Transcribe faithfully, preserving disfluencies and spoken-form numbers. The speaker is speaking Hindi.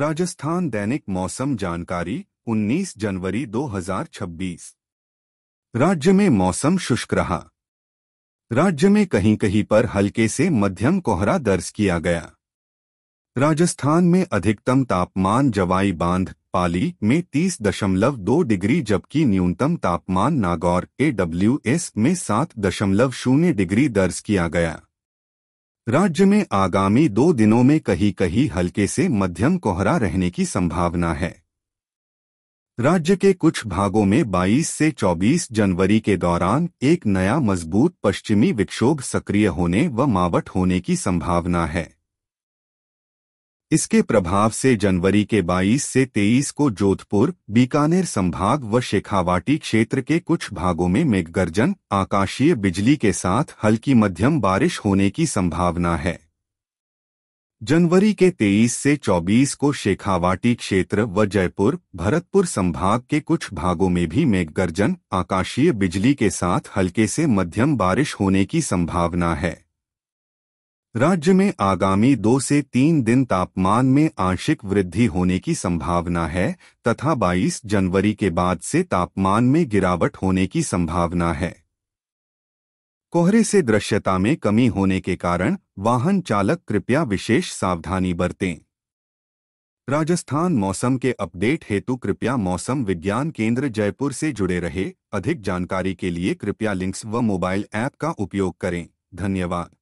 राजस्थान दैनिक मौसम जानकारी उन्नीस जनवरी दो हज़ार छब्बीस। राज्य में मौसम शुष्क रहा। राज्य में कहीं कहीं पर हल्के से मध्यम कोहरा दर्ज किया गया। राजस्थान में अधिकतम तापमान जवाई बांध पाली में तीस दशमलव दो डिग्री जबकि न्यूनतम तापमान नागौर ए डब्ल्यू एस में सात दशमलव शून्य डिग्री दर्ज किया गया। राज्य में आगामी दो दिनों में कहीं कहीं हल्के से मध्यम कोहरा रहने की संभावना है। राज्य के कुछ भागों में बाईस से चौबीस जनवरी के दौरान एक नया मजबूत पश्चिमी विक्षोभ सक्रिय होने व मावट होने की संभावना है। इसके प्रभाव से जनवरी के बाईस से तेईस को जोधपुर, बीकानेर संभाग व शेखावाटी क्षेत्र के कुछ भागों में मेघगर्जन, आकाशीय बिजली के साथ हल्की मध्यम बारिश होने की संभावना है। जनवरी के तेईस से चौबीस को शेखावाटी क्षेत्र व जयपुर, भरतपुर संभाग के कुछ भागों में भी मेघगर्जन, आकाशीय बिजली के साथ हल्के से मध्यम बारिश होने की संभावना है। राज्य में आगामी दो से तीन दिन तापमान में आंशिक वृद्धि होने की संभावना है तथा बाईस जनवरी के बाद से तापमान में गिरावट होने की संभावना है। कोहरे से दृश्यता में कमी होने के कारण वाहन चालक कृपया विशेष सावधानी बरतें। राजस्थान मौसम के अपडेट हेतु कृपया मौसम विज्ञान केंद्र जयपुर से जुड़े रहे। अधिक जानकारी के लिए कृपया लिंक्स व मोबाइल ऐप का उपयोग करें। धन्यवाद।